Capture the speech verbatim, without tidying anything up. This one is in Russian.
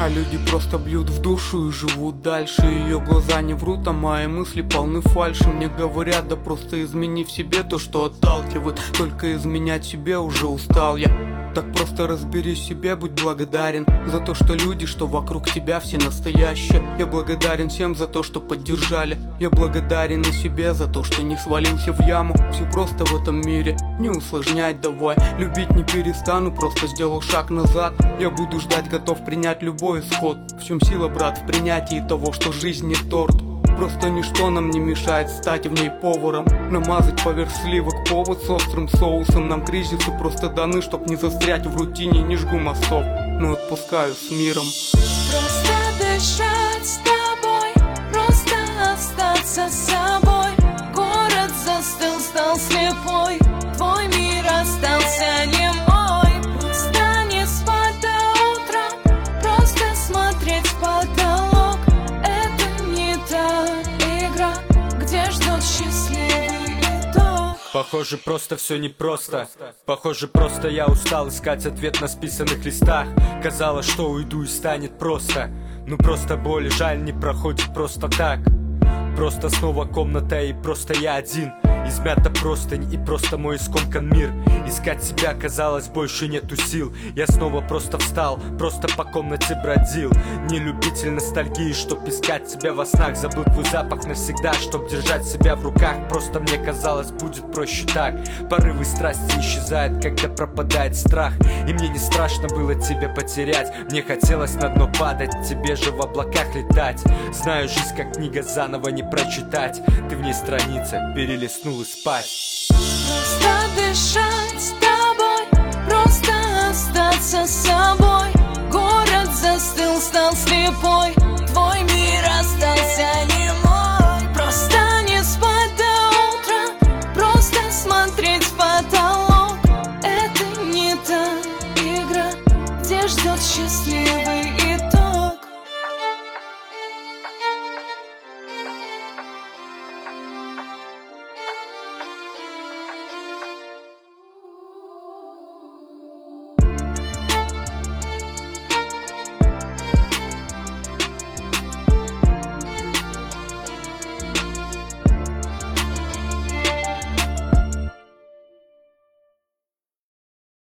А люди просто бьют в душу и живут дальше. Ее глаза не врут, а мои мысли полны фальши. Мне говорят, да просто измени в себе то, что отталкивает. Только изменять себе уже устал я. Так просто разбери себе, будь благодарен за то, что люди, что вокруг тебя, все настоящие. Я благодарен всем за то, что поддержали. Я благодарен и себе за то, что не свалился в яму. Все просто в этом мире, не усложнять давай. Любить не перестану, просто сделал шаг назад. Я буду ждать, готов принять любой исход. В чем сила, брат, в принятии того, что жизнь не торт. Просто ничто нам не мешает стать в ней поваром. Намазать поверх сливок повод с острым соусом. Нам кризисы просто даны, чтоб не застрять в рутине. Не жгу мостов, но отпускаю с миром. Просто дышать с тобой, просто остаться с собой. Город застыл, стал слепой, твой мир остался немой. Просто не спать до утра, просто смотреть в потолок. Это не та игра, где ждет счастливый итог. Похоже, просто все непросто. Похоже, просто я устал искать ответ на списанных листах. Казалось, что уйду и станет просто. Ну просто боль и жаль не проходит просто так. Просто снова комната и просто я один. Измята простынь и просто мой скомкан мир. Искать себя, казалось, больше нету сил. Я снова просто встал, просто по комнате бродил. Не любитель ностальгии, чтоб искать себя во снах. Забыл твой запах навсегда, чтоб держать себя в руках. Просто мне казалось, будет проще так. Порывы страсти исчезают, когда пропадает страх. И мне не страшно было тебя потерять. Мне хотелось на дно падать, тебе же в облаках летать. Знаю, жизнь как книга, заново не прочитать. Ты в ней страница, перелистнул и спать. Просто дышать с тобой, просто остаться с собой. Город застыл, стал слепой, твой мир остался немой. Просто не спать до утра, просто смотреть в потолок. Это не та игра, где ждет счастливый